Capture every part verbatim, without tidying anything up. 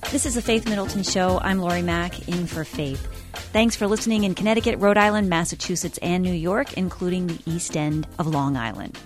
This is the Faith Middleton Show. I'm Lori Mack, in for Faith. Thanks for listening in Connecticut, Rhode Island, Massachusetts, and New York, including the East End of Long Island.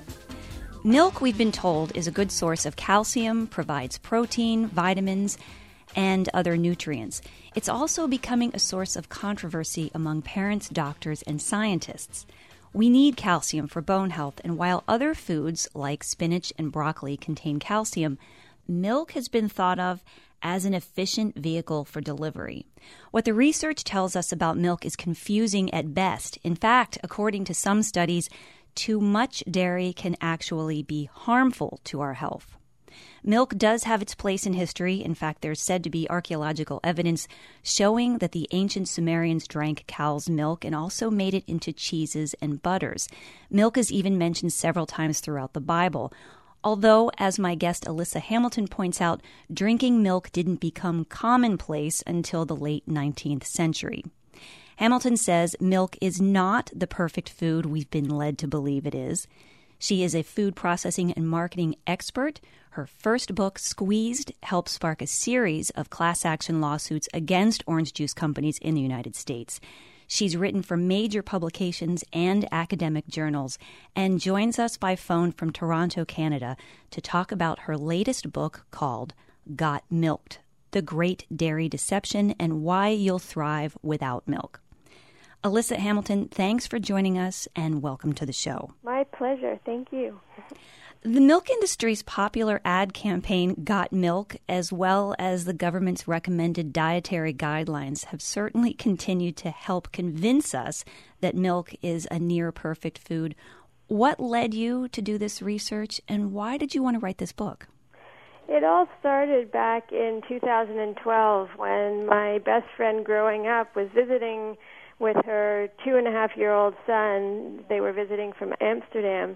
Milk, we've been told, is a good source of calcium, provides protein, vitamins, and other nutrients. It's also becoming a source of controversy among parents, doctors, and scientists. We need calcium for bone health, and while other foods like spinach and broccoli contain calcium, milk has been thought of as an efficient vehicle for delivery. What the research tells us about milk is confusing at best. In fact, according to some studies, too much dairy can actually be harmful to our health. Milk does have its place in history. In fact, there's said to be archaeological evidence showing that the ancient Sumerians drank cow's milk and also made it into cheeses and butters. Milk is even mentioned several times throughout the Bible. Although, as my guest Alyssa Hamilton points out, drinking milk didn't become commonplace until the late nineteenth century. Hamilton says milk is not the perfect food we've been led to believe it is. She is a food processing and marketing expert. Her first book, Squeezed, helped spark a series of class action lawsuits against orange juice companies in the United States. She's written for major publications and academic journals and joins us by phone from Toronto, Canada, to talk about her latest book called Got Milked: The Great Dairy Deception and Why You'll Thrive Without Milk. Alyssa Hamilton, thanks for joining us and welcome to the show. My pleasure. Thank you. The milk industry's popular ad campaign, Got Milk, as well as the government's recommended dietary guidelines, have certainly continued to help convince us that milk is a near-perfect food. What led you to do this research, and why did you want to write this book? It all started back in two thousand twelve when my best friend growing up was visiting with her two-and-a-half-year-old son. They were visiting from Amsterdam.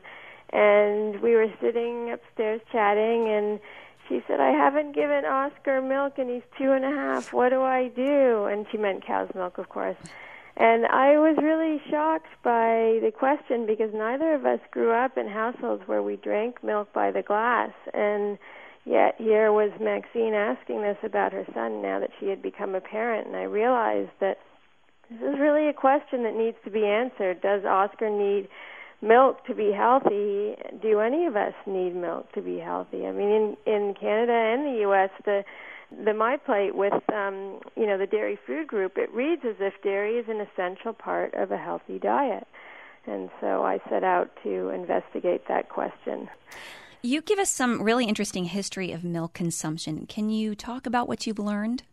And we were sitting upstairs chatting, and she said, I haven't given Oscar milk, and he's two and a half. What do I do? And she meant cow's milk, of course. And I was really shocked by the question because neither of us grew up in households where we drank milk by the glass. And yet here was Maxine asking this about her son now that she had become a parent. And I realized that this is really a question that needs to be answered. Does Oscar need milk to be healthy? Do any of us need milk to be healthy? I mean, in, in Canada and the U S, the the My Plate with um, you know the Dairy Food Group, it reads as if dairy is an essential part of a healthy diet. And so I set out to investigate that question. You give us some really interesting history of milk consumption. Can you talk about what you've learned?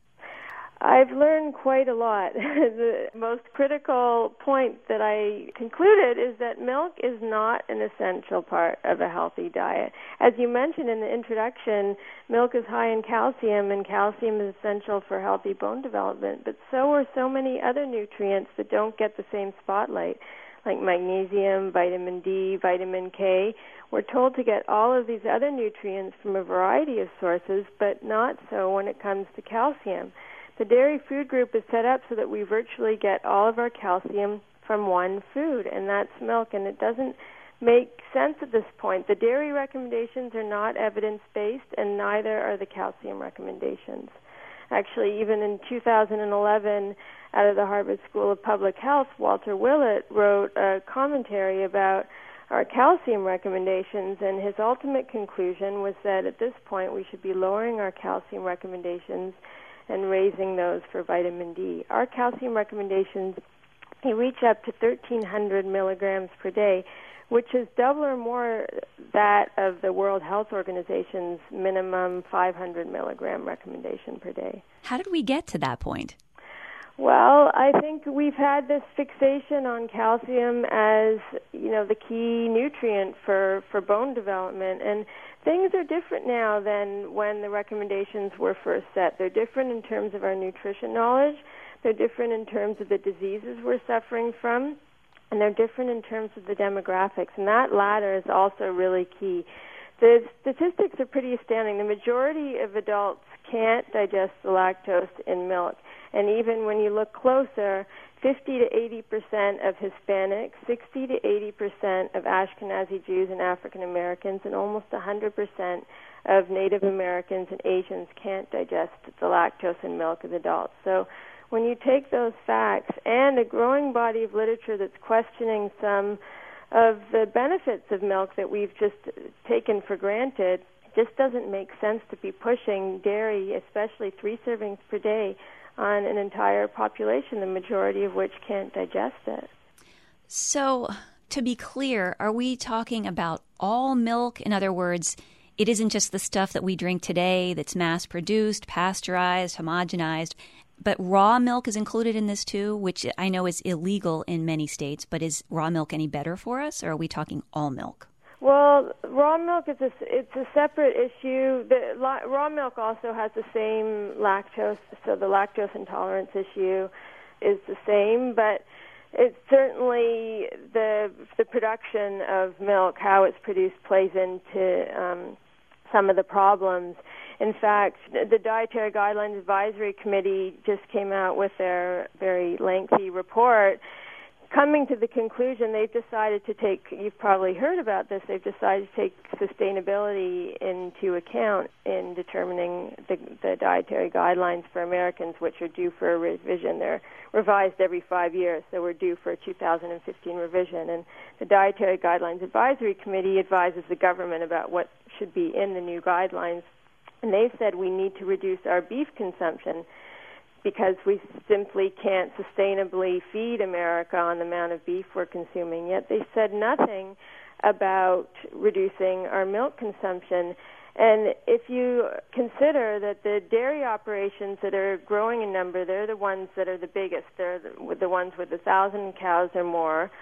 I've learned quite a lot. The most critical point that I concluded is that milk is not an essential part of a healthy diet. As you mentioned in the introduction, milk is high in calcium, and calcium is essential for healthy bone development, but so are so many other nutrients that don't get the same spotlight, like magnesium, vitamin D, vitamin K. We're told to get all of these other nutrients from a variety of sources, but not so when it comes to calcium. The Dairy Food Group is set up so that we virtually get all of our calcium from one food, and that's milk, and it doesn't make sense at this point. The dairy recommendations are not evidence-based, and neither are the calcium recommendations. Actually, even in two thousand eleven, out of the Harvard School of Public Health, Walter Willett wrote a commentary about our calcium recommendations, and his ultimate conclusion was that at this point we should be lowering our calcium recommendations and raising those for vitamin D. Our calcium recommendations, they reach up to thirteen hundred milligrams per day, which is double or more that of the World Health Organization's minimum five hundred milligram recommendation per day. How did we get to that point? Well, I think we've had this fixation on calcium as, you know, the key nutrient for, for bone development, and things are different now than when the recommendations were first set. They're different in terms of our nutrition knowledge, they're different in terms of the diseases we're suffering from, and they're different in terms of the demographics, and that latter is also really key. The statistics are pretty astounding. The majority of adults can't digest the lactose in milk. And even when you look closer, fifty to eighty percent of Hispanics, sixty to eighty percent of Ashkenazi Jews and African Americans, and almost one hundred percent of Native Americans and Asians can't digest the lactose in milk as adults. So when you take those facts and a growing body of literature that's questioning some of the benefits of milk that we've just taken for granted, it just doesn't make sense to be pushing dairy, especially three servings per day, on an entire population, the majority of which can't digest it. So, to be clear, are we talking about all milk? In other words, it isn't just the stuff that we drink today that's mass-produced, pasteurized, homogenized, but raw milk is included in this too, which I know is illegal in many states, but is raw milk any better for us, or are we talking all milk? Well, raw milk is a, it's a separate issue. The la, raw milk also has the same lactose, so the lactose intolerance issue is the same, but it's certainly the the production of milk, how it's produced, plays into um, some of the problems. In fact, the Dietary Guidelines Advisory Committee just came out with their very lengthy report, coming to the conclusion they've decided to take, you've probably heard about this, they've decided to take sustainability into account in determining the, the dietary guidelines for Americans, which are due for a revision. They're revised every five years, so we're due for a two thousand fifteen revision. And the Dietary Guidelines Advisory Committee advises the government about what should be in the new guidelines. And they've said we need to reduce our beef consumption because we simply can't sustainably feed America on the amount of beef we're consuming. Yet they said nothing about reducing our milk consumption. And if you consider that the dairy operations that are growing in number, they're the ones that are the biggest. They're the, the ones with a thousand cows or more.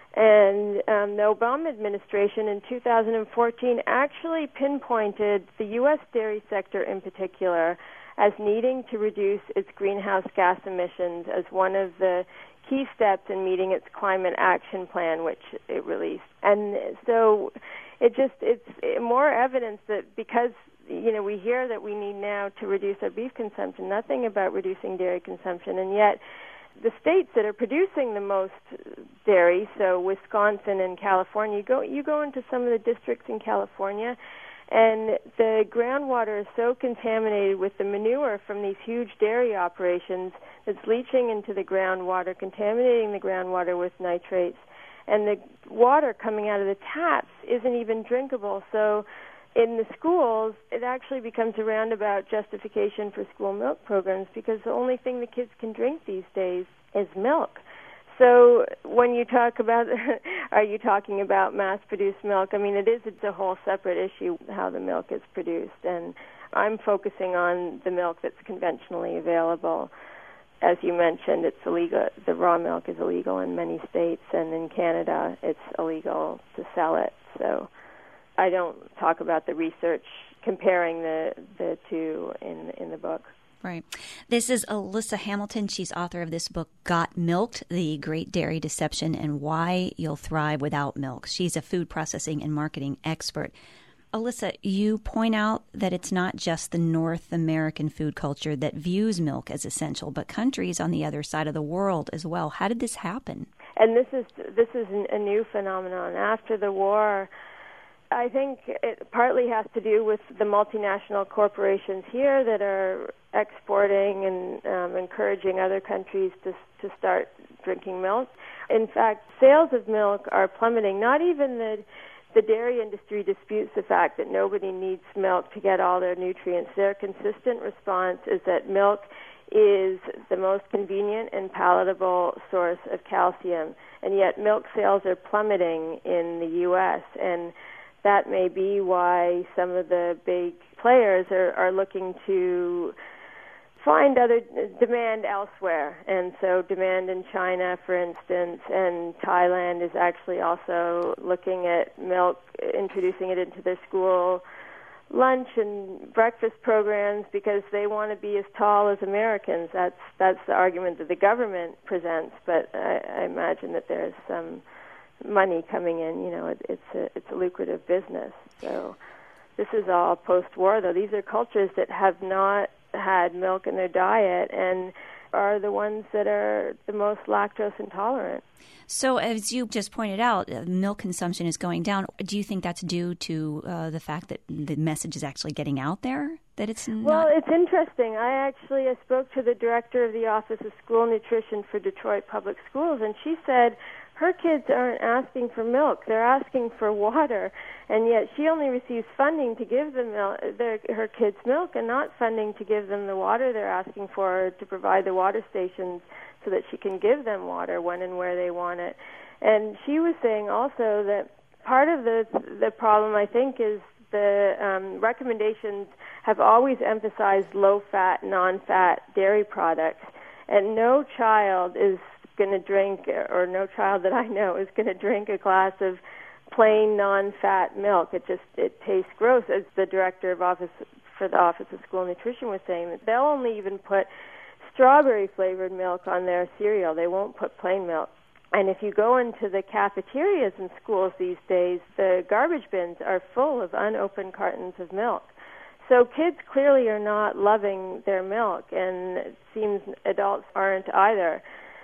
And um, the Obama administration in two thousand fourteen actually pinpointed the U S dairy sector in particular as needing to reduce its greenhouse gas emissions as one of the key steps in meeting its climate action plan, which it released. And so it just it's more evidence that because, you know, we hear that we need now to reduce our beef consumption, nothing about reducing dairy consumption, and yet the states that are producing the most dairy, so Wisconsin and California, you go you go into some of the districts in California, and the groundwater is so contaminated with the manure from these huge dairy operations that's leaching into the groundwater, contaminating the groundwater with nitrates, and the water coming out of the taps isn't even drinkable. So in the schools, it actually becomes a roundabout justification for school milk programs because the only thing the kids can drink these days is milk. So when you talk about, are you talking about mass-produced milk? I mean, it is it's a whole separate issue how the milk is produced, and I'm focusing on the milk that's conventionally available. As you mentioned, it's illegal. The raw milk is illegal in many states, and in Canada, it's illegal to sell it. So I don't talk about the research comparing the, the two in in the book. Right. This is Alyssa Hamilton. She's author of this book, Got Milked, The Great Dairy Deception and Why You'll Thrive Without Milk. She's a food processing and marketing expert. Alyssa, you point out that it's not just the North American food culture that views milk as essential, but countries on the other side of the world as well. How did this happen? And this is this is a new phenomenon. After the war, I think it partly has to do with the multinational corporations here that are exporting and um, encouraging other countries to to start drinking milk. In fact, sales of milk are plummeting. Not even the the dairy industry disputes the fact that nobody needs milk to get all their nutrients. Their consistent response is that milk is the most convenient and palatable source of calcium, and yet milk sales are plummeting in the U S, and that may be why some of the big players are, are looking to find other demand elsewhere. And so demand in China, for instance, and Thailand is actually also looking at milk, introducing it into their school lunch and breakfast programs because they want to be as tall as Americans. That's that's the argument that the government presents, but I, I imagine that there's some money coming in. You know, it, it's a it's a lucrative business. So this is all post-war, though. These are cultures that have not had milk in their diet and are the ones that are the most lactose intolerant. So as you just pointed out, uh, milk consumption is going down. Do you think that's due to uh, the fact that the message is actually getting out there, that it's not? Well, it's interesting. I actually I spoke to the director of the Office of School Nutrition for Detroit Public Schools, and she said her kids aren't asking for milk. They're asking for water, and yet she only receives funding to give them milk, their, her kids milk, and not funding to give them the water they're asking for, to provide the water stations so that she can give them water when and where they want it. And she was saying also that part of the the problem, I think, is the um, recommendations have always emphasized low-fat, non-fat dairy products, and no child is going to drink, or no child that I know is going to drink a glass of plain non-fat milk. It just it tastes gross, as the director of office for the Office of School Nutrition was saying, that they'll only even put strawberry-flavored milk on their cereal. They won't put plain milk. And if you go into the cafeterias in schools these days, the garbage bins are full of unopened cartons of milk. So kids clearly are not loving their milk, and it seems adults aren't either.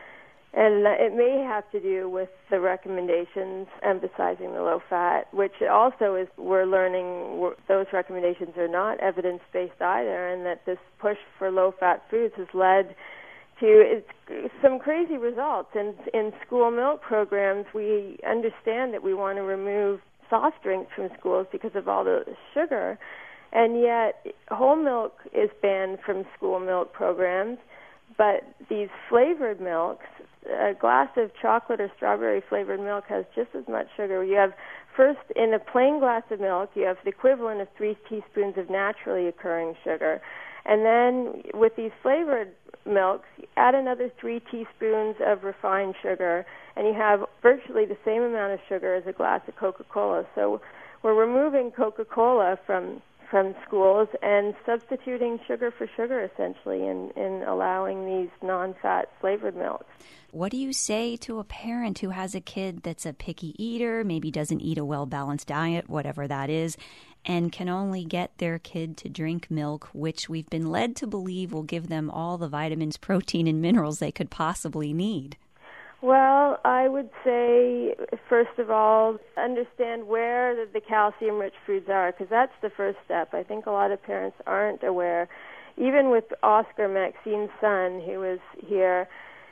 And it may have to do with the recommendations emphasizing the low fat, which also is, we're learning those recommendations are not evidence-based either, and that this push for low-fat foods has led to it's, some crazy results. In, in school milk programs, we understand that we want to remove soft drinks from schools because of all the sugar, and yet whole milk is banned from school milk programs, but these flavored milks, a glass of chocolate or strawberry flavored milk has just as much sugar. You have, first, in a plain glass of milk, you have the equivalent of three teaspoons of naturally occurring sugar. And then with these flavored milks, add another three teaspoons of refined sugar, and you have virtually the same amount of sugar as a glass of Coca-Cola. So we're removing Coca-Cola from from schools and substituting sugar for sugar, essentially, in, in allowing these non-fat flavored milks. What do you say to a parent who has a kid that's a picky eater, maybe doesn't eat a well-balanced diet, whatever that is, and can only get their kid to drink milk, which we've been led to believe will give them all the vitamins, protein, and minerals they could possibly need? Well, I would say, first of all, understand where the, the calcium-rich foods are, because that's the first step. I think a lot of parents aren't aware. Even with Oscar, Maxine's son, who was here,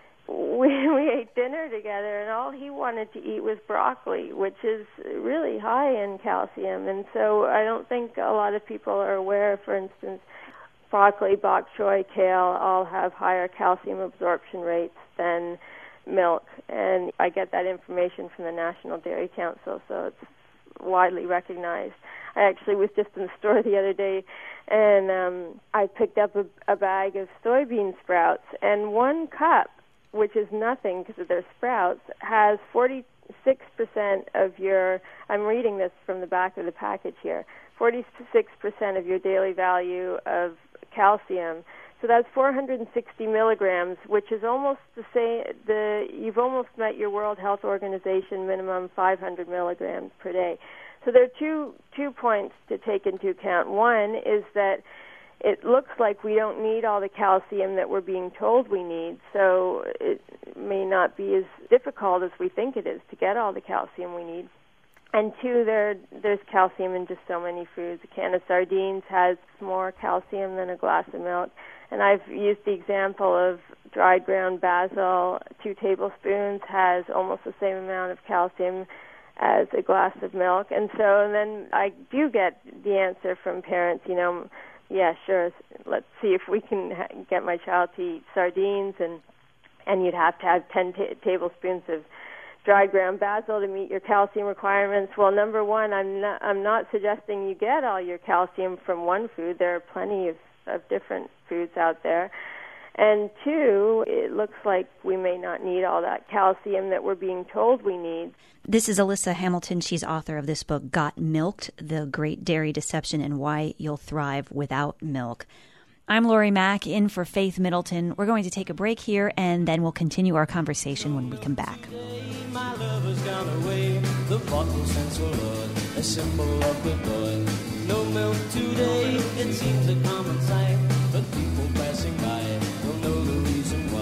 we, we ate dinner together, and all he wanted to eat was broccoli, which is really high in calcium. And so I don't think a lot of people are aware, for instance, broccoli, bok choy, kale all have higher calcium absorption rates than milk, and I get that information from the National Dairy Council, so it's widely recognized. I actually was just in the store the other day, and um, I picked up a, a bag of soybean sprouts, and one cup, which is nothing because they're sprouts, has forty-six percent of your, I'm reading this from the back of the package here, forty-six percent of your daily value of calcium. So that's four hundred sixty milligrams, which is almost the same. The you've almost met your World Health Organization minimum five hundred milligrams per day. So there are two two points to take into account. One is that it looks like we don't need all the calcium that we're being told we need. So it may not be as difficult as we think it is to get all the calcium we need. And two, there there's calcium in just so many foods. A can of sardines has more calcium than a glass of milk. And I've used the example of dried ground basil. Two tablespoons has almost the same amount of calcium as a glass of milk. And so and then I do get the answer from parents, you know, yeah, sure, let's see if we can ha- get my child to eat sardines. And, and you'd have to have ten ta- tablespoons of dried ground basil to meet your calcium requirements. Well, number one, I'm not, I'm not suggesting you get all your calcium from one food. There are plenty of of different foods out there. And two, it looks like we may not need all that calcium that we're being told we need. This is Alyssa Hamilton. She's author of this book, Got Milked, The Great Dairy Deception and Why You'll Thrive Without Milk. I'm Lori Mack, in for Faith Middleton. We're going to take a break here, and then we'll continue our conversation when we come back. My lover's gone away, the bottle stands for blood, a symbol of the blood. No milk today, it seems a common sight, but people passing by don't know the reason why.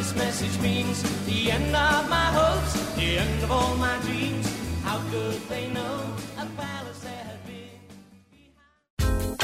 this message means the end of my hopes, the end of all my dreams. How could they know a palace there had been?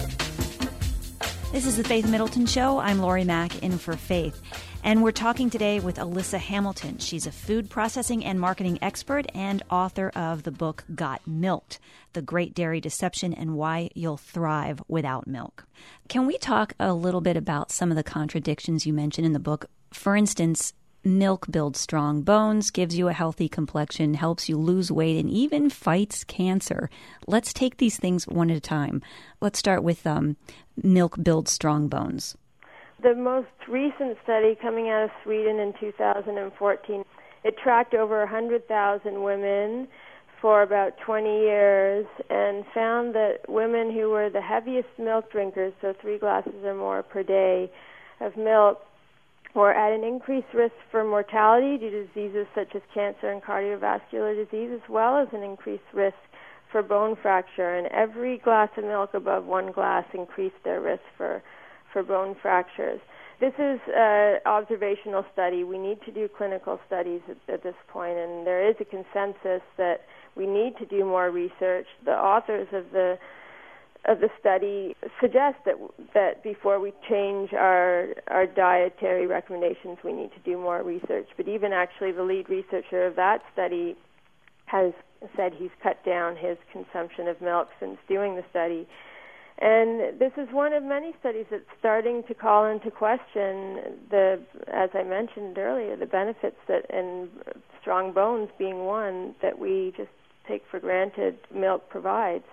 This is the Faith Middleton Show. I'm Lori Mack, in for Faith. And we're talking today with Alyssa Hamilton. She's a food processing and marketing expert and author of the book Got Milked, The Great Dairy Deception and Why You'll Thrive Without Milk. Can we talk a little bit about some of the contradictions you mentioned in the book? For instance, milk builds strong bones, gives you a healthy complexion, helps you lose weight, and even fights cancer. Let's take these things one at a time. Let's start with um, milk builds strong bones. The most recent study coming out of Sweden in two thousand fourteen, it tracked over one hundred thousand women for about twenty years and found that women who were the heaviest milk drinkers, so three glasses or more per day of milk, were at an increased risk for mortality due to diseases such as cancer and cardiovascular disease, as well as an increased risk for bone fracture. And every glass of milk above one glass increased their risk for for bone fractures. This is an observational study. We need to do clinical studies at, at this point, and there is a consensus that we need to do more research. The authors of the of the study suggest that that before we change our our dietary recommendations, we need to do more research. But even actually the lead researcher of that study has said he's cut down his consumption of milk since doing the study. And this is one of many studies that's starting to call into question the, as I mentioned earlier, the benefits that, and strong bones being one, that we just take for granted milk provides.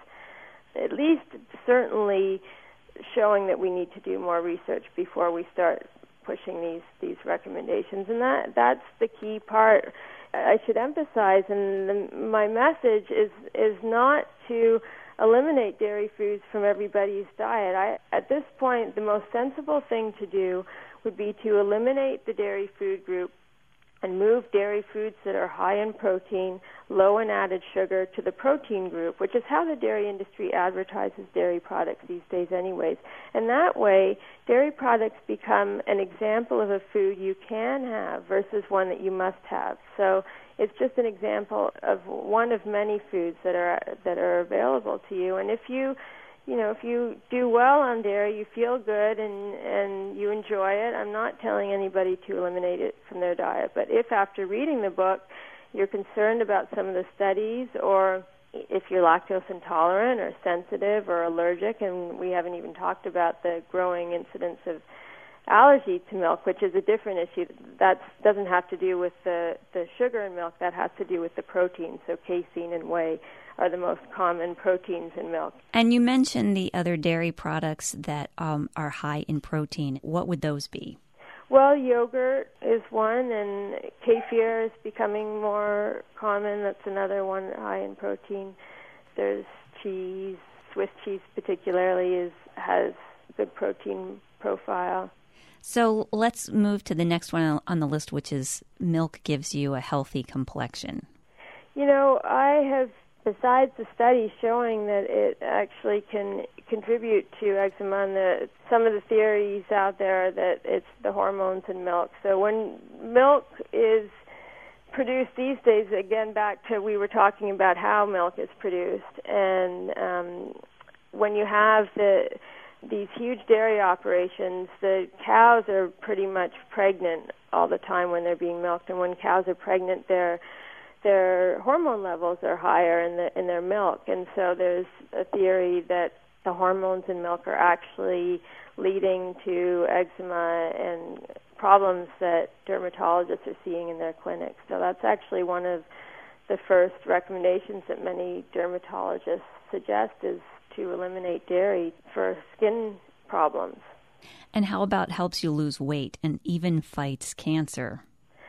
At least certainly showing that we need to do more research before we start pushing these, these recommendations. And that that's the key part I should emphasize. And the, my message is is not to eliminate dairy foods from everybody's diet. I, at this point, the most sensible thing to do would be to eliminate the dairy food group and move dairy foods that are high in protein, low in added sugar, to the protein group, which is how the dairy industry advertises dairy products these days anyways. And that way, dairy products become an example of a food you can have versus one that you must have. So it's just an example of one of many foods that are that are available to you. And if you, you know, if you do well on dairy, you feel good and and you enjoy it. I'm not telling anybody to eliminate it from their diet. But if after reading the book you're concerned about some of the studies, or if you're lactose intolerant or sensitive or allergic, and we haven't even talked about the growing incidence of allergy to milk, which is a different issue. That doesn't have to do with the, the sugar in milk. That has to do with the protein. So casein and whey are the most common proteins in milk. And you mentioned the other dairy products that um, are high in protein. What would those be? Well, yogurt is one, and kefir is becoming more common. That's another one high in protein. There's cheese. Swiss cheese particularly is has good protein profile. So let's move to the next one on the list, which is milk gives you a healthy complexion. You know, I have, besides the study showing that it actually can contribute to eczema, and the, some of the theories out there that it's the hormones in milk. So when milk is produced these days, again, back to we were talking about how milk is produced, and um, when you have the these huge dairy operations, the cows are pretty much pregnant all the time when they're being milked, and when cows are pregnant, their their hormone levels are higher in the in their milk, and so there's a theory that the hormones in milk are actually leading to eczema and problems that dermatologists are seeing in their clinics. So that's actually one of the first recommendations that many dermatologists suggest, is to eliminate dairy for skin problems. And how about helps you lose weight and even fights cancer?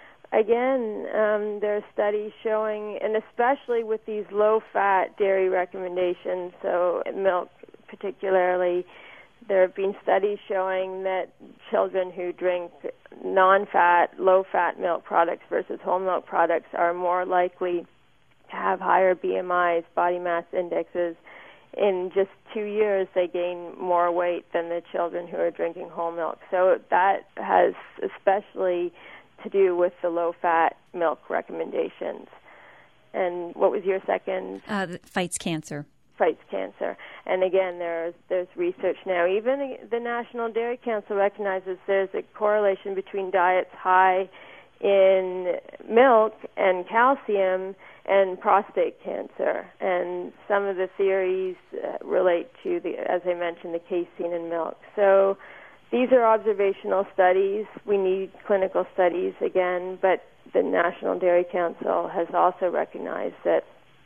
Again, um, there are studies showing, and especially with these low-fat dairy recommendations, so milk particularly, there have been studies showing that children who drink non-fat, low-fat milk products versus whole milk products are more likely to have higher B M Is, body mass indexes. In just two years, they gain more weight than the children who are drinking whole milk. So that has especially to do with the low-fat milk recommendations. And what was your second? Uh, fights cancer. Fights cancer. And again, there's there's research now. Even the National Dairy Council recognizes there's a correlation between diets high in milk and calcium and prostate cancer. And some of the theories uh, relate to, the, as I mentioned, the casein in milk. So these are observational studies. We need clinical studies again, but the National Dairy Council has also recognized that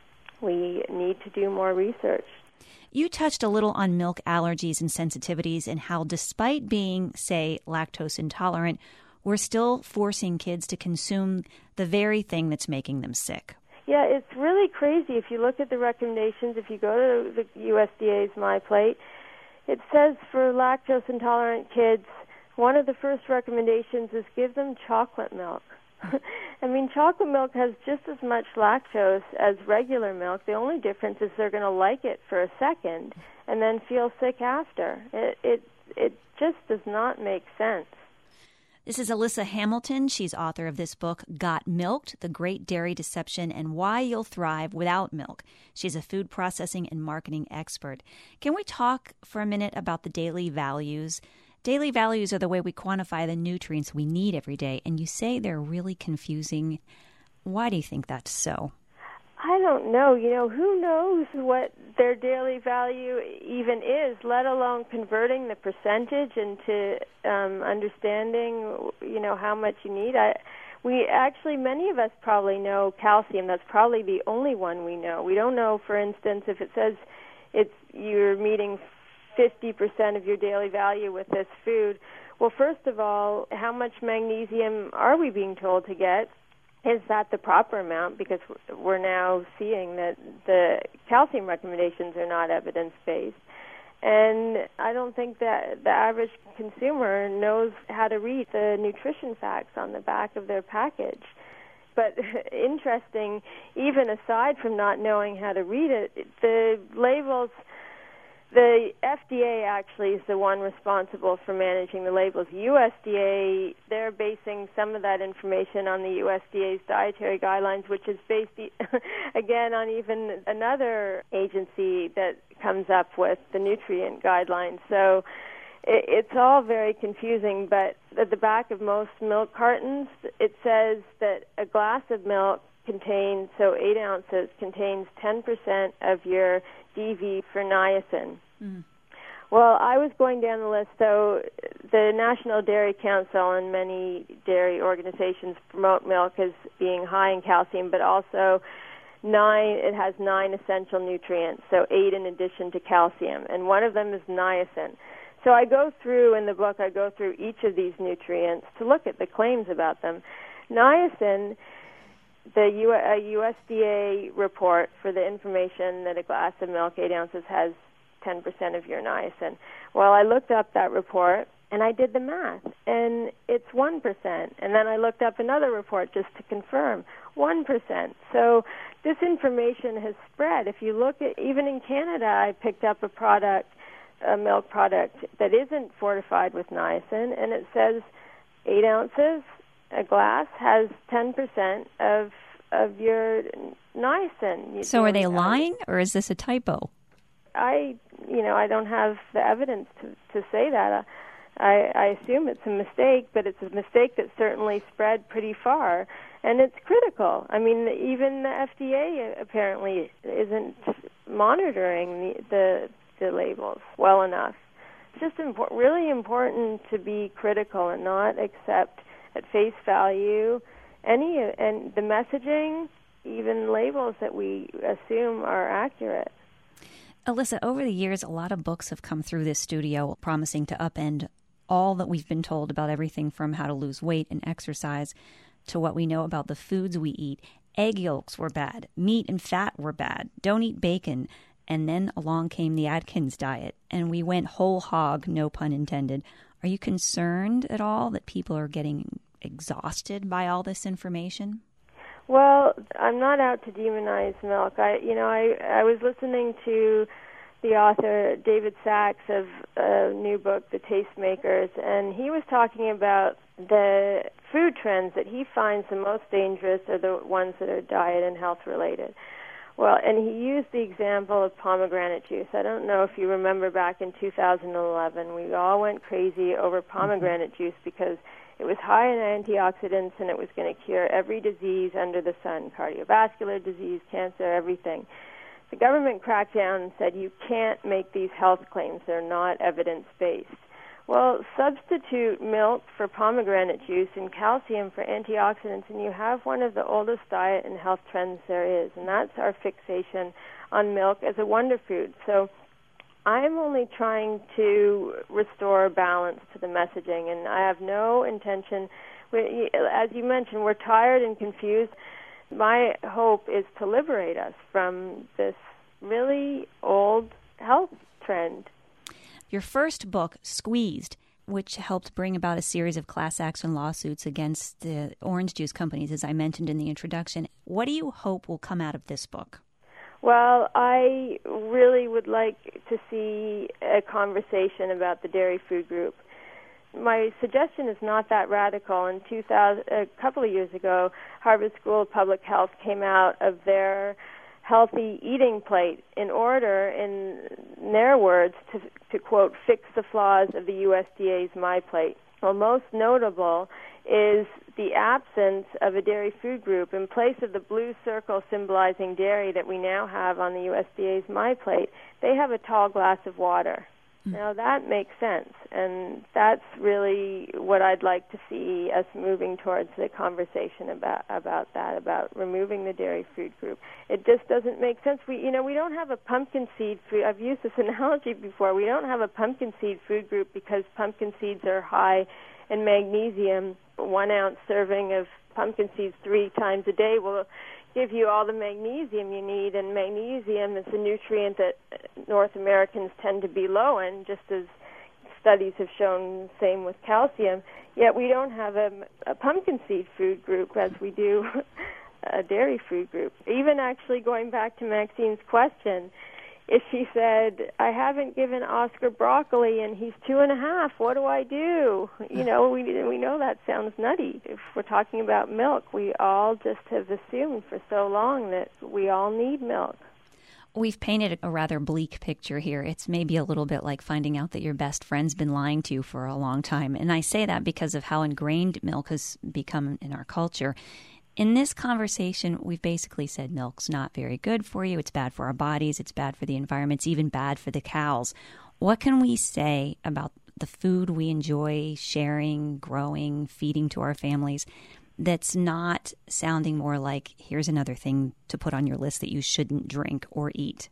we need to do more research. You touched a little on milk allergies and sensitivities and how despite being, say, lactose intolerant, we're still forcing kids to consume the very thing that's making them sick. Yeah, it's really crazy. If you look at the recommendations, if you go to the U S D A's MyPlate, it says for lactose intolerant kids, one of the first recommendations is give them chocolate milk. I mean, chocolate milk has just as much lactose as regular milk. The only difference is they're going to like it for a second and then feel sick after. It it it just does not make sense. This is Alyssa Hamilton. She's author of this book, Got Milked, The Great Dairy Deception and Why You'll Thrive Without Milk. She's a food processing and marketing expert. Can we talk for a minute about the daily values? Daily values are the way we quantify the nutrients we need every day, and you say they're really confusing. Why do you think that's so? I don't know. You know, who knows what their daily value even is, let alone converting the percentage into um, understanding, you know, how much you need. I, we actually, many of us probably know calcium. That's probably the only one we know. We don't know, for instance, if it says it's you're meeting fifty percent of your daily value with this food. Well, first of all, how much magnesium are we being told to get? Is that the proper amount? Because we're now seeing that the calcium recommendations are not evidence-based. And I don't think that the average consumer knows how to read the nutrition facts on the back of their package. But interesting, even aside from not knowing how to read it, the labels... The F D A actually is the one responsible for managing the labels. U S D A, they're basing some of that information on the U S D A's dietary guidelines, which is based, again, on even another agency that comes up with the nutrient guidelines. So it's all very confusing, but at the back of most milk cartons, it says that a glass of milk contains, so eight ounces, contains ten percent of your D V for niacin. Mm. Well, I was going down the list, so the National Dairy Council and many dairy organizations promote milk as being high in calcium, but also nine, it has nine essential nutrients, so eight in addition to calcium, and one of them is niacin. So I go through, in the book, I go through each of these nutrients to look at the claims about them. Niacin, the U- a U S D A report for the information that a glass of milk, eight ounces, has ten percent of your niacin. Well, I looked up that report, and I did the math, and it's one percent. And then I looked up another report just to confirm, one percent. So this information has spread. If you look at, even in Canada, I picked up a product, a milk product, that isn't fortified with niacin, and it says eight ounces, a glass has ten percent of of your niacin. So are they lying, or is this a typo? I, you know, I don't have the evidence to, to say that. I, I assume it's a mistake, but it's a mistake that certainly spread pretty far, and it's critical. I mean, even the F D A apparently isn't monitoring the the, the labels well enough. It's just impor- really important to be critical and not accept at face value any and the messaging, even labels that we assume are accurate. Alyssa, over the years, a lot of books have come through this studio promising to upend all that we've been told about everything from how to lose weight and exercise to what we know about the foods we eat. Egg yolks were bad. Meat and fat were bad. Don't eat bacon. And then along came the Atkins diet, and we went whole hog, no pun intended. Are you concerned at all that people are getting exhausted by all this information? Well, I'm not out to demonize milk. I, you know, I I was listening to the author David Sachs of a new book, The Tastemakers, and he was talking about the food trends that he finds the most dangerous are the ones that are diet and health related. Well, and he used the example of pomegranate juice. I don't know if you remember back in two thousand eleven, we all went crazy over pomegranate juice because it was high in antioxidants and it was going to cure every disease under the sun, cardiovascular disease, cancer, everything. The government cracked down and said you can't make these health claims. They're not evidence-based. Well, substitute milk for pomegranate juice and calcium for antioxidants, and you have one of the oldest diet and health trends there is, and that's our fixation on milk as a wonder food. So I'm only trying to restore balance to the messaging, and I have no intention. As you mentioned, we're tired and confused. My hope is to liberate us from this really old health trend. Your first book, Squeezed, which helped bring about a series of class action lawsuits against the orange juice companies, as I mentioned in the introduction. What do you hope will come out of this book? Well, I really would like to see a conversation about the Dairy Food Group. My suggestion is not that radical. In two thousand, a couple of years ago, Harvard School of Public Health came out of their healthy eating plate in order, in their words, to, to quote, fix the flaws of the U S D A's MyPlate. Well, most notable is the absence of a dairy food group. In place of the blue circle symbolizing dairy that we now have on the U S D A's MyPlate, they have a tall glass of water. Now, that makes sense, and that's really what I'd like to see us moving towards the conversation about about that, about removing the dairy food group. It just doesn't make sense. We, you know, we don't have a pumpkin seed food. I've used this analogy before. We don't have a pumpkin seed food group because pumpkin seeds are high in magnesium. One ounce serving of pumpkin seeds three times a day will give you all the magnesium you need, and magnesium is a nutrient that North Americans tend to be low in, just as studies have shown, same with calcium. Yet we don't have a, a pumpkin seed food group as we do a dairy food group. Even actually going back to Maxine's question, if she said, I haven't given Oscar broccoli and he's two and a half, what do I do? You know, we we know that sounds nutty. If we're talking about milk, we all just have assumed for so long that we all need milk. We've painted a rather bleak picture here. It's maybe a little bit like finding out that your best friend's been lying to you for a long time. And I say that because of how ingrained milk has become in our culture. In this conversation, we've basically said milk's not very good for you. It's bad for our bodies. It's bad for the environment. It's even bad for the cows. What can we say about the food we enjoy sharing, growing, feeding to our families that's not sounding more like, here's another thing to put on your list that you shouldn't drink or eat?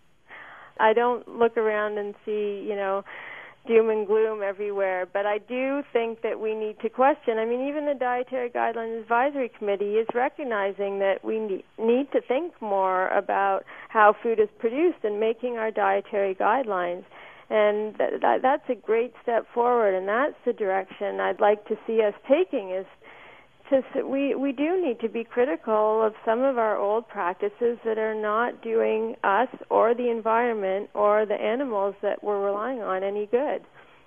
I don't look around and see, you know, doom and gloom everywhere, but I do think that we need to question. I mean, even the Dietary Guidelines Advisory Committee is recognizing that we need to think more about how food is produced and making our dietary guidelines. And th- th- that's a great step forward, and that's the direction I'd like to see us taking. Is to we we do need to be critical of some of our old practices that are not doing us or the environment or the animals that we're relying on any good.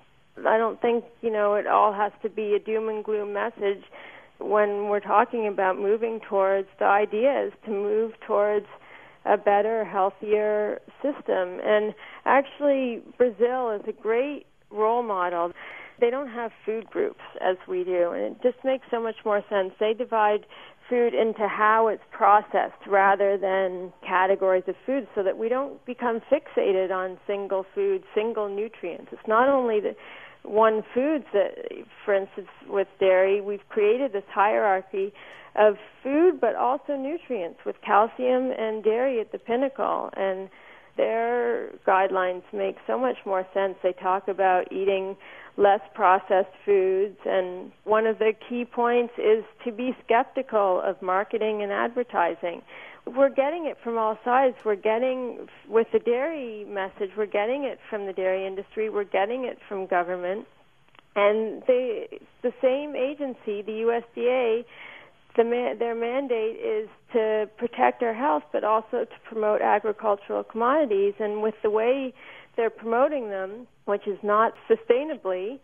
I don't think, you know, it all has to be a doom and gloom message when we're talking about moving towards the ideas to move towards a better, healthier system. And actually, Brazil is a great role model. They don't have food groups as we do, and it just makes so much more sense. They divide food into how it's processed rather than categories of food so that we don't become fixated on single food, single nutrients. It's not only the one foods that, for instance, with dairy, we've created this hierarchy of food but also nutrients with calcium and dairy at the pinnacle, and their guidelines make so much more sense. They talk about eating less processed foods, and one of the key points is to be skeptical of marketing and advertising. We're getting it from all sides. We're getting, with the dairy message, we're getting it from the dairy industry, we're getting it from government, and they, the same agency, the U S D A, the man, their mandate is to protect our health, but also to promote agricultural commodities, and with the way they're promoting them, which is not sustainably,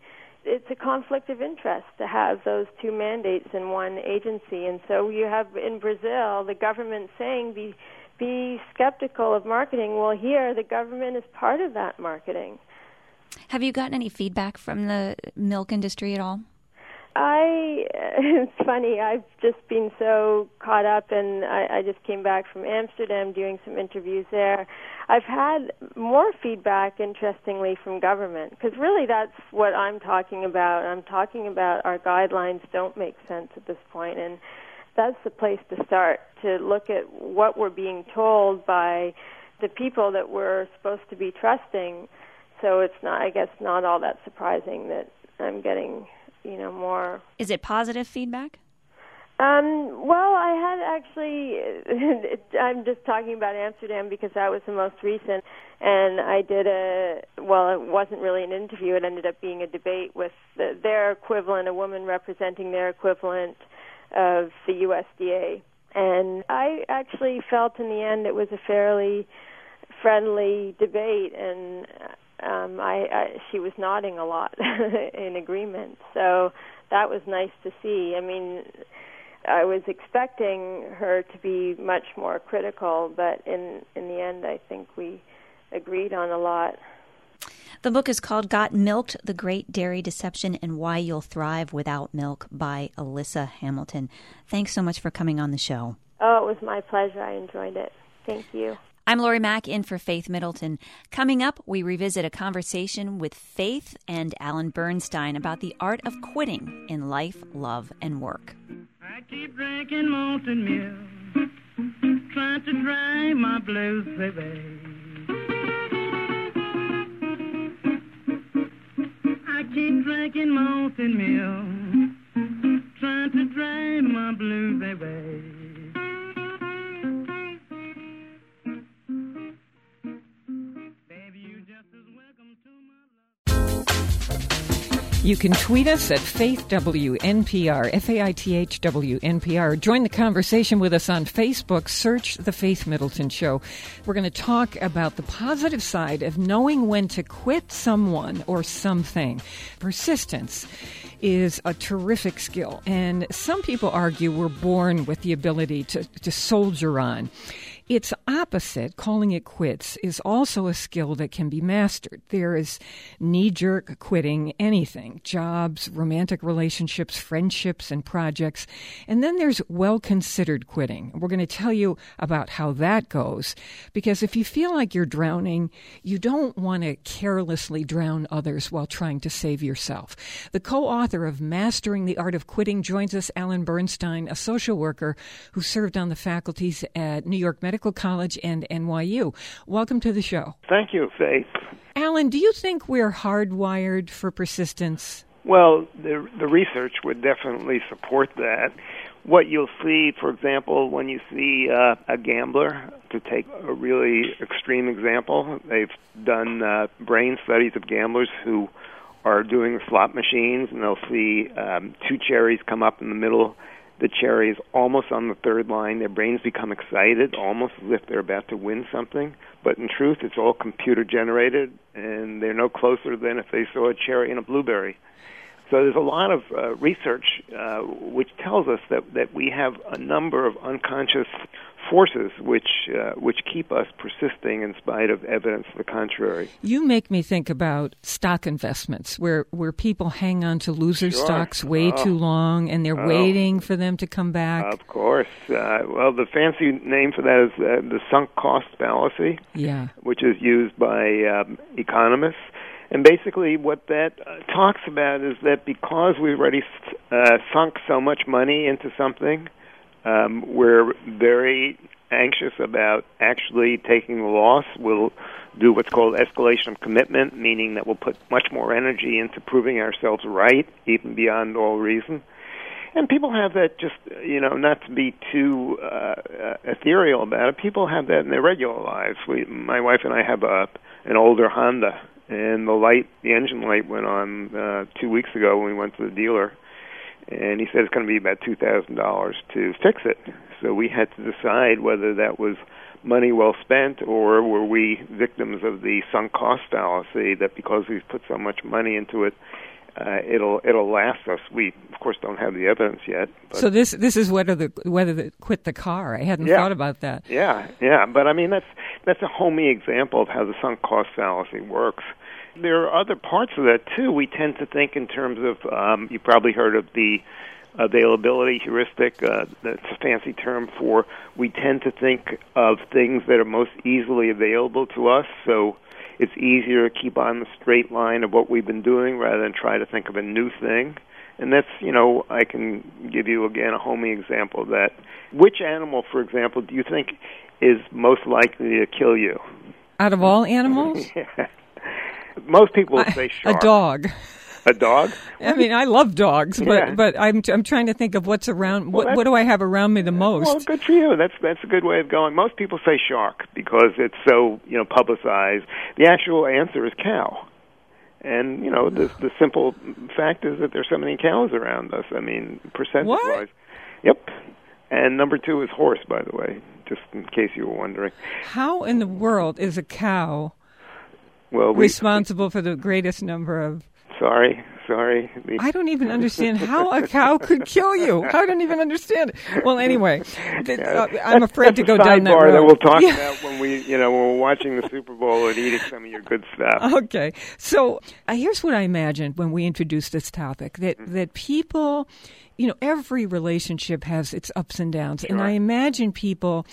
it's a conflict of interest to have those two mandates in one agency. And so you have in Brazil the government saying be be skeptical of marketing. Well, here the government is part of that marketing. Have you gotten any feedback from the milk industry at all? I, it's funny, I've just been so caught up, and I, I just came back from Amsterdam doing some interviews there. I've had more feedback, interestingly, from government, because really that's what I'm talking about. I'm talking about our guidelines don't make sense at this point, and that's the place to start, to look at what we're being told by the people that we're supposed to be trusting. So it's not, I guess, not all that surprising that I'm getting, you know, more. Is it positive feedback? Um, well, I had actually, I'm just talking about Amsterdam because that was the most recent, and I did a, well, it wasn't really an interview, it ended up being a debate with the, their equivalent, a woman representing their equivalent of the U S D A. And I actually felt in the end it was a fairly friendly debate, and um, I, I she was nodding a lot in agreement. So that was nice to see. I mean, I was expecting her to be much more critical, but in, in the end, I think we agreed on a lot. The book is called Got Milked, The Great Dairy Deception and Why You'll Thrive Without Milk by Alyssa Hamilton. Thanks so much for coming on the show. Oh, it was my pleasure. I enjoyed it. Thank you. I'm Lori Mack, in for Faith Middleton. Coming up, we revisit a conversation with Faith and Alan Bernstein about the art of quitting in life, love, and work. I keep drinking malted milk, trying to dry my blues, baby. I keep drinking malted milk, trying to dry my blues, baby. You can tweet us at Faith W N P R, F A I T H W N P R. Join the conversation with us on Facebook. Search The Faith Middleton Show. We're going to talk about the positive side of knowing when to quit someone or something. Persistence is a terrific skill, and some people argue we're born with the ability to, to soldier on. Its opposite, calling it quits, is also a skill that can be mastered. There is knee-jerk quitting anything, jobs, romantic relationships, friendships, and projects. And then there's well-considered quitting. We're going to tell you about how that goes, because if you feel like you're drowning, you don't want to carelessly drown others while trying to save yourself. The co-author of Mastering the Art of Quitting joins us, Alan Bernstein, a social worker who served on the faculties at New York Medical College and N Y U. Welcome to the show. Thank you, Faith. Alan, do you think we're hardwired for persistence? Well, the the research would definitely support that. What you'll see, for example, when you see uh, a gambler, to take a really extreme example, they've done uh, brain studies of gamblers who are doing slot machines, and they'll see um, two cherries come up in the middle. The cherry is almost on the third line. Their brains become excited, almost as if they're about to win something. But in truth, it's all computer-generated, and they're no closer than if they saw a cherry and a blueberry. So there's a lot of uh, research uh, which tells us that, that we have a number of unconscious forces which uh, which keep us persisting in spite of evidence to the contrary. You make me think about stock investments, where where people hang on to loser Sure. stocks way Oh. too long, and they're Oh. waiting for them to come back. Of course. Uh, well, the fancy name for that is uh, the sunk cost fallacy, Yeah. which is used by um, economists. And basically what that uh, talks about is that because we've already uh, sunk so much money into something, um, we're very anxious about actually taking the loss. We'll do what's called escalation of commitment, meaning that we'll put much more energy into proving ourselves right, even beyond all reason. And people have that, just, you know, not to be too uh, uh, ethereal about it, people have that in their regular lives. We, my wife and I have a, an older Honda, and the light, the engine light went on uh, two weeks ago when we went to the dealer, and he said it's going to be about two thousand dollars to fix it. So we had to decide whether that was money well spent, or were we victims of the sunk cost fallacy, that because we've put so much money into it, uh, it'll it'll last us. We, of course, don't have the evidence yet. But so this this is whether the whether the, quit the car. I hadn't yeah. thought about that. Yeah, yeah. But I mean, that's that's a homey example of how the sunk cost fallacy works. There are other parts of that too. We tend to think in terms of. Um, you probably heard of the availability heuristic. Uh, that's a fancy term for. We tend to think of things that are most easily available to us. So it's easier to keep on the straight line of what we've been doing rather than try to think of a new thing. And that's, you know, I can give you, again, a homey example of that. Which animal, for example, do you think is most likely to kill you? Out of all animals? Yeah. Most people would say shark. A dog. A dog? I mean, I love dogs, but Yeah. but I'm I'm trying to think of what's around. Well, what what do I have around me the most? Well, good for you. That's that's a good way of going. Most people say shark because it's so, you know, publicized. The actual answer is cow. And, you know, the the simple fact is that there's so many cows around us. I mean, percentage-wise. What? Yep. And number two is horse, by the way, just in case you were wondering. How in the world is a cow Well, we, responsible for the greatest number of... Sorry, sorry. The, I don't even understand how a cow could kill you. I don't even understand it. Well, anyway, th- Yeah, uh, I'm afraid that's to a go down that sidebar road. that we'll talk Yeah. about when we, you know, when we're watching the Super Bowl and eating some of your good stuff. Okay, so uh, here's what I imagined when we introduced this topic: that that people, you know, every relationship has its ups and downs, and Sure. I imagine people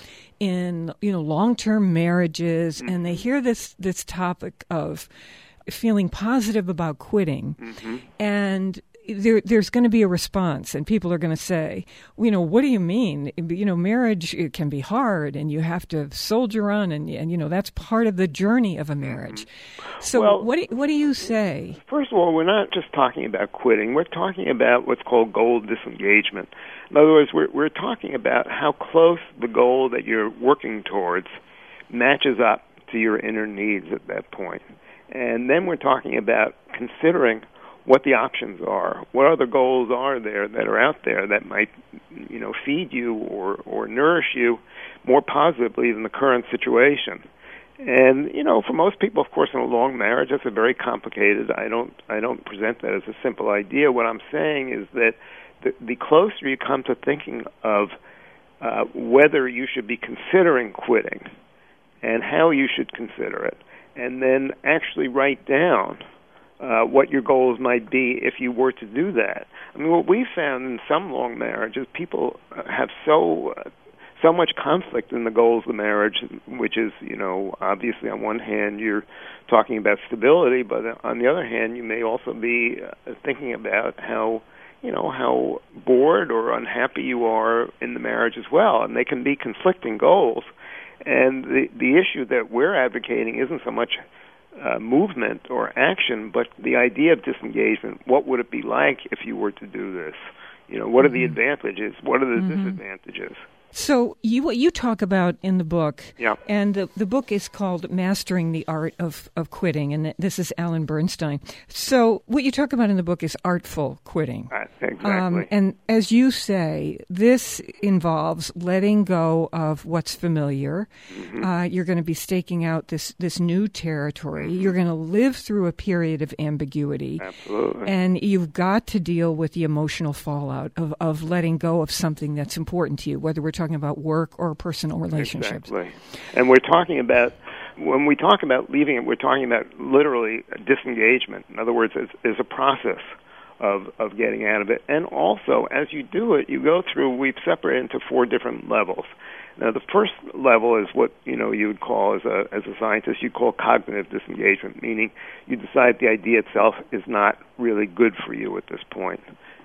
in you know long-term marriages, Mm-hmm. and they hear this this topic of feeling positive about quitting, Mm-hmm. and there, there's going to be a response, and people are going to say, you know, what do you mean? You know, marriage, it can be hard, and you have to soldier on, and, and you know, that's part of the journey of a marriage. So Well- what, do, what do you say? First of all, we're not just talking about quitting. We're talking about what's called goal disengagement. In other words, we're, we're talking about how close the goal that you're working towards matches up to your inner needs at that point. And then we're talking about considering what the options are, what other goals are there that are out there that might, you know, feed you or, or nourish you more positively than the current situation. And, you know, for most people, of course, in a long marriage, that's a very complicated. I don't I don't present that as a simple idea. What I'm saying is that the, the closer you come to thinking of uh, whether you should be considering quitting and how you should consider it, and then actually write down uh, what your goals might be if you were to do that. I mean, what we found in some long marriages, people have so uh, so much conflict in the goals of marriage, which is, you know, obviously on one hand you're talking about stability, but on the other hand you may also be uh, thinking about how, you know, how bored or unhappy you are in the marriage as well, and they can be conflicting goals. And the the issue that we're advocating isn't so much uh, movement or action, but the idea of disengagement. What would it be like if you were to do this? You know, what mm-hmm. are the advantages? What are the mm-hmm. disadvantages? So you what you talk about in the book, yeah. and the, the book is called Mastering the Art of, of Quitting, and this is Alan Bernstein. So what you talk about in the book is artful quitting. Uh, exactly. Um, and as you say, this involves letting go of what's familiar. Mm-hmm. Uh, you're going to be staking out this, this new territory. Mm-hmm. You're going to live through a period of ambiguity. Absolutely. And you've got to deal with the emotional fallout of, of letting go of something that's important to you, whether we're talking about work or personal relationships. Exactly. And we're talking about, when we talk about leaving it, we're talking about literally a disengagement. In other words, it's, it's a process of, of getting out of it. And also, as you do it, you go through, we've separated into four different levels. Now, the first level is what, you know, you would call, as a as a scientist, you'd call cognitive disengagement, meaning you decide the idea itself is not really good for you at this point.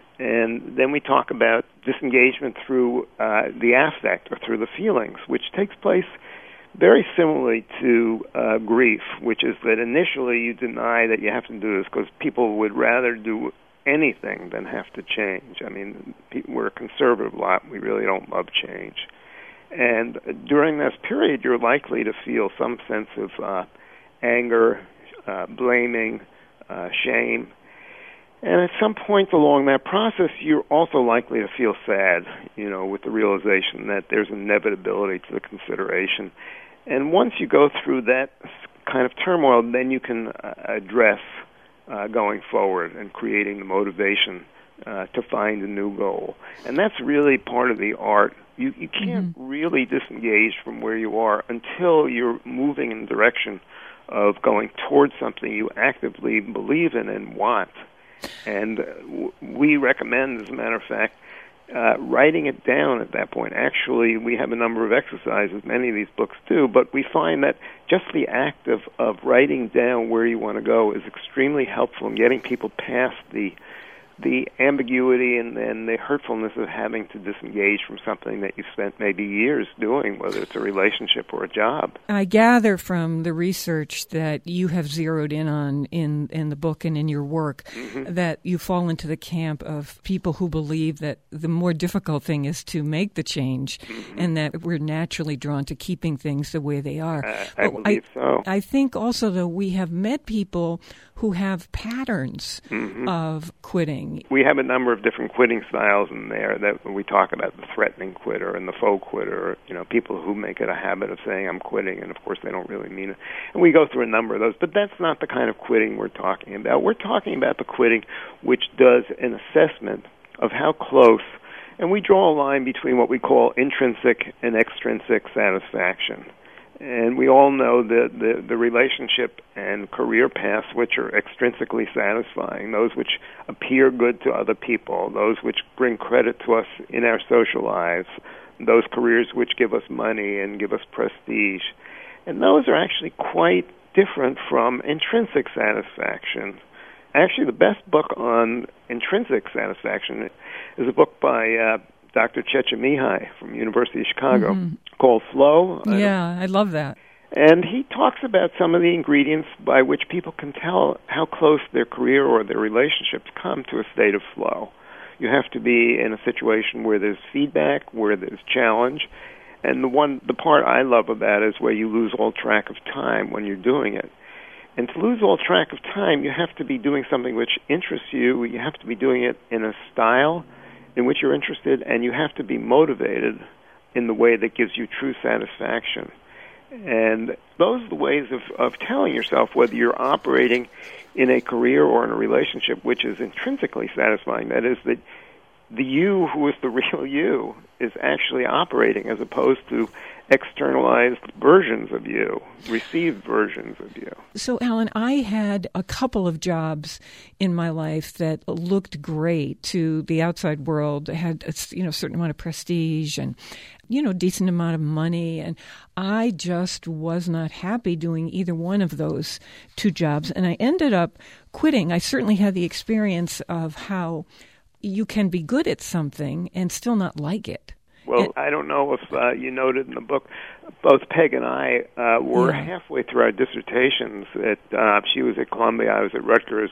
And then we talk about disengagement through uh, the affect or through the feelings, which takes place very similarly to uh, grief, which is that initially you deny that you have to do this because people would rather do anything than have to change. I mean, we're a conservative lot. We really don't love change. And during this period, you're likely to feel some sense of uh, anger, uh, blaming, uh, shame. And at some point along that process, you're also likely to feel sad, you know, with the realization that there's inevitability to the consideration. And once you go through that kind of turmoil, then you can uh, address uh, uh, going forward and creating the motivation uh, to find a new goal. And that's really part of the art. You, you can't mm-hmm. really disengage from where you are until you're moving in the direction of going towards something you actively believe in and want. And uh, w- we recommend, as a matter of fact, uh, writing it down at that point. Actually, we have a number of exercises, many of these books do, but we find that just the act of, of writing down where you want to go is extremely helpful in getting people past the the ambiguity and, and the hurtfulness of having to disengage from something that you've spent maybe years doing, whether it's a relationship or a job. I gather from the research that you have zeroed in on in, in the book and in your work mm-hmm. that you fall into the camp of people who believe that the more difficult thing is to make the change mm-hmm. and that we're naturally drawn to keeping things the way they are. Uh, I but believe I, so. I think also, though, we have met people who have patterns mm-hmm. of quitting. We have a number of different quitting styles in there that we talk about, the threatening quitter and the faux quitter, you know, people who make it a habit of saying, I'm quitting, and of course they don't really mean it. And we go through a number of those, but that's not the kind of quitting we're talking about. We're talking about the quitting which does an assessment of how close, and we draw a line between what we call intrinsic and extrinsic satisfaction. And we all know the, the, the relationship and career paths which are extrinsically satisfying, those which appear good to other people, those which bring credit to us in our social lives, those careers which give us money and give us prestige. And those are actually quite different from intrinsic satisfaction. Actually, the best book on intrinsic satisfaction is a book by uh, Doctor Csikszentmihalyi from University of Chicago mm-hmm. called Flow. Yeah, I, I love that. And he talks about some of the ingredients by which people can tell how close their career or their relationships come to a state of flow. You have to be in a situation where there's feedback, where there's challenge. And the one, the part I love about it is where you lose all track of time when you're doing it. And to lose all track of time, you have to be doing something which interests you. You have to be doing it in a style in which you're interested, and you have to be motivated in the way that gives you true satisfaction. And those are the ways of, of telling yourself whether you're operating in a career or in a relationship which is intrinsically satisfying. That is, that the you who is the real you is actually operating as opposed to externalized versions of you, received versions of you. So, Alan, I had a couple of jobs in my life that looked great to the outside world, had a, you know, a certain amount of prestige and, you know, decent amount of money, and I just was not happy doing either one of those two jobs, and I ended up quitting. I certainly had the experience of how you can be good at something and still not like it. Well, I don't know if uh, you noted in the book, both Peg and I uh, were yeah. halfway through our dissertations. At, uh, she was at Columbia, I was at Rutgers,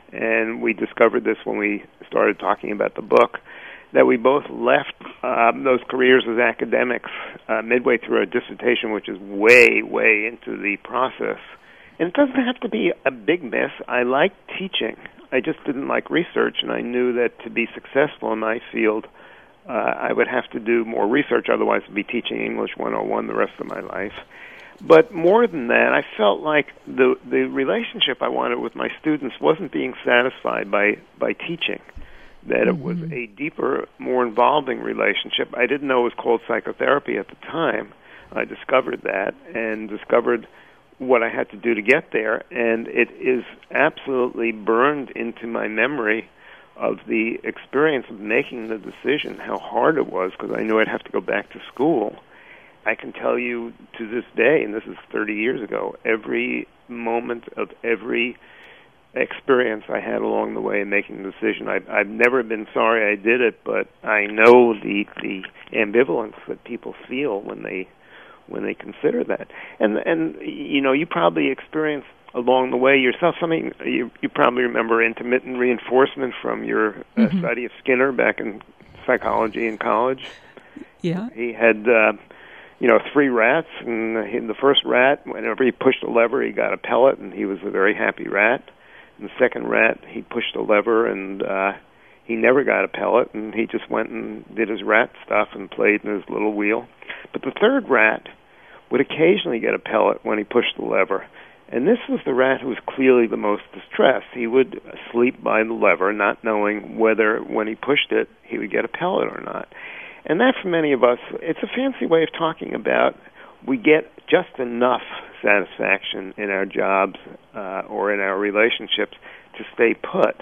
and we discovered this when we started talking about the book, that we both left um, those careers as academics uh, midway through our dissertation, which is way, way into the process. And it doesn't have to be a big miss. I like teaching. I just didn't like research, and I knew that to be successful in my field, Uh, I would have to do more research, otherwise I'd be teaching English one oh one the rest of my life. But more than that, I felt like the the relationship I wanted with my students wasn't being satisfied by, by teaching, that mm-hmm. it was a deeper, more involving relationship. I didn't know it was called psychotherapy at the time. I discovered that and discovered what I had to do to get there, and it is absolutely burned into my memory of the experience of making the decision, how hard it was, because I knew I'd have to go back to school. I can tell you to this day, and this is thirty years ago, every moment of every experience I had along the way in making the decision. I've, I've never been sorry I did it, but I know the the ambivalence that people feel when they when they consider that. And and you know, you probably experienced along the way yourself something you, you probably remember intermittent reinforcement from your uh, mm-hmm. study of Skinner back in psychology in college. Yeah, he had uh, you know three rats, and he, the first rat, whenever he pushed a lever, he got a pellet, and he was a very happy rat. And the second rat, he pushed a lever, and uh, he never got a pellet, and he just went and did his rat stuff and played in his little wheel. But the third rat would occasionally get a pellet when he pushed the lever. And this was the rat who was clearly the most distressed. He would sleep by the lever, not knowing whether, when he pushed it, he would get a pellet or not. And that, for many of us, it's a fancy way of talking about we get just enough satisfaction in our jobs uh, or in our relationships to stay put.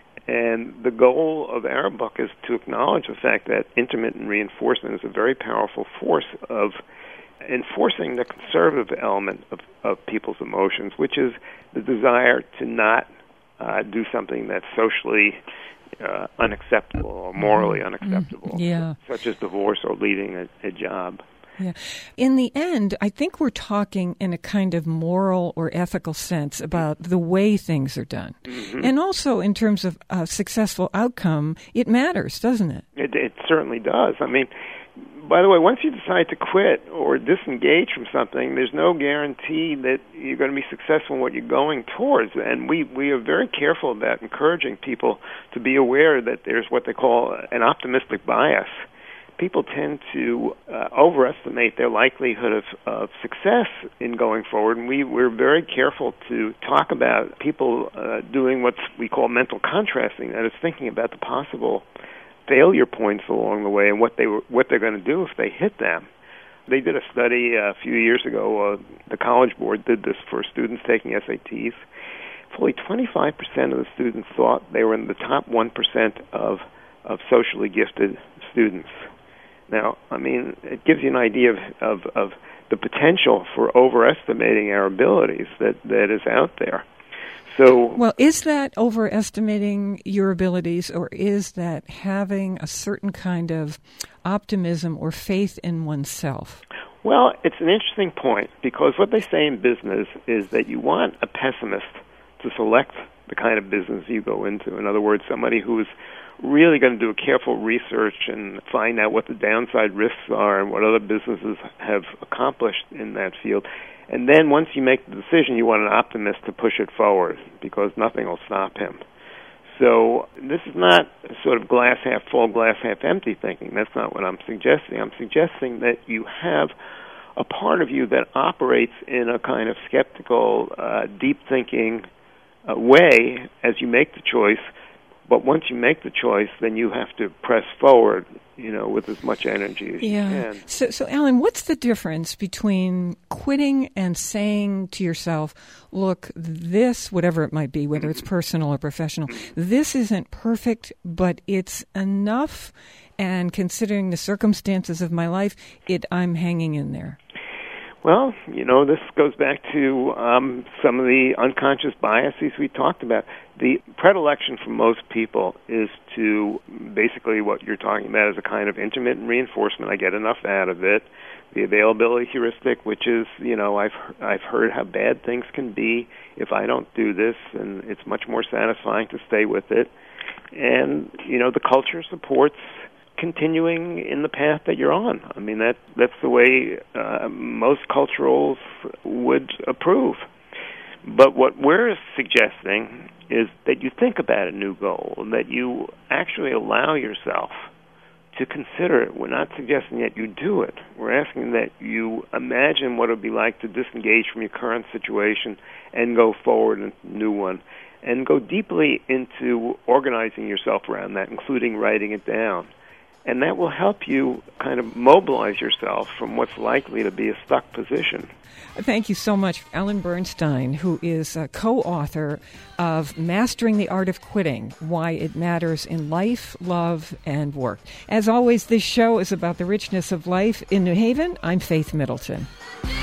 And the goal of our book is to acknowledge the fact that intermittent reinforcement is a very powerful force of enforcing the conservative element of, of people's emotions, which is the desire to not uh, do something that's socially uh, unacceptable or morally unacceptable, yeah. such as divorce or leaving a, a job. Yeah. In the end, I think we're talking in a kind of moral or ethical sense about the way things are done. Mm-hmm. And also in terms of a successful outcome, it matters, doesn't it? It, it certainly does. I mean, by the way, once you decide to quit or disengage from something, there's no guarantee that you're going to be successful in what you're going towards. And we, we are very careful about encouraging people to be aware that there's what they call an optimistic bias. People tend to uh, overestimate their likelihood of, of success in going forward, and we, we're very careful to talk about people uh, doing what we call mental contrasting, that is, thinking about the possible failure points along the way and what they were, what they're going to do if they hit them. They did a study uh, a few years ago. Uh, the College Board did this for students taking S A Ts. Fully twenty-five percent of the students thought they were in the top one percent of of socially gifted students. Now, I mean, it gives you an idea of, of, of the potential for overestimating our abilities that, that is out there. So, well, is that overestimating your abilities, or is that having a certain kind of optimism or faith in oneself? Well, it's an interesting point, because what they say in business is that you want a pessimist to select the kind of business you go into. In other words, somebody who is really going to do a careful research and find out what the downside risks are and what other businesses have accomplished in that field. And then once you make the decision, you want an optimist to push it forward, because nothing will stop him. So this is not sort of glass half full, glass half empty thinking. That's not what I'm suggesting. I'm suggesting that you have a part of you that operates in a kind of skeptical, uh, deep thinking uh, way as you make the choice. But once you make the choice, then you have to press forward, you know, with as much energy as yeah. you can. So, so, Alan, what's the difference between quitting and saying to yourself, look, this, whatever it might be, whether it's personal or professional, this isn't perfect, but it's enough, and considering the circumstances of my life, it I'm hanging in there? Well, you know, this goes back to um, some of the unconscious biases we talked about. The predilection for most people is to basically what you're talking about is a kind of intermittent reinforcement. I get enough out of it. The availability heuristic, which is, you know, I've I've heard how bad things can be if I don't do this, and it's much more satisfying to stay with it. And, you know, the culture supports continuing in the path that you're on. I mean, that that's the way uh, most culturals would approve. But what we're suggesting is that you think about a new goal, and that you actually allow yourself to consider it. We're not suggesting that you do it. We're asking that you imagine what it would be like to disengage from your current situation and go forward in a new one, and go deeply into organizing yourself around that, including writing it down. And that will help you kind of mobilize yourself from what's likely to be a stuck position. Thank you so much, Ellen Bernstein, who is a co-author of Mastering the Art of Quitting, Why It Matters in Life, Love, and Work. As always, this show is about the richness of life in New Haven. I'm Faith Middleton.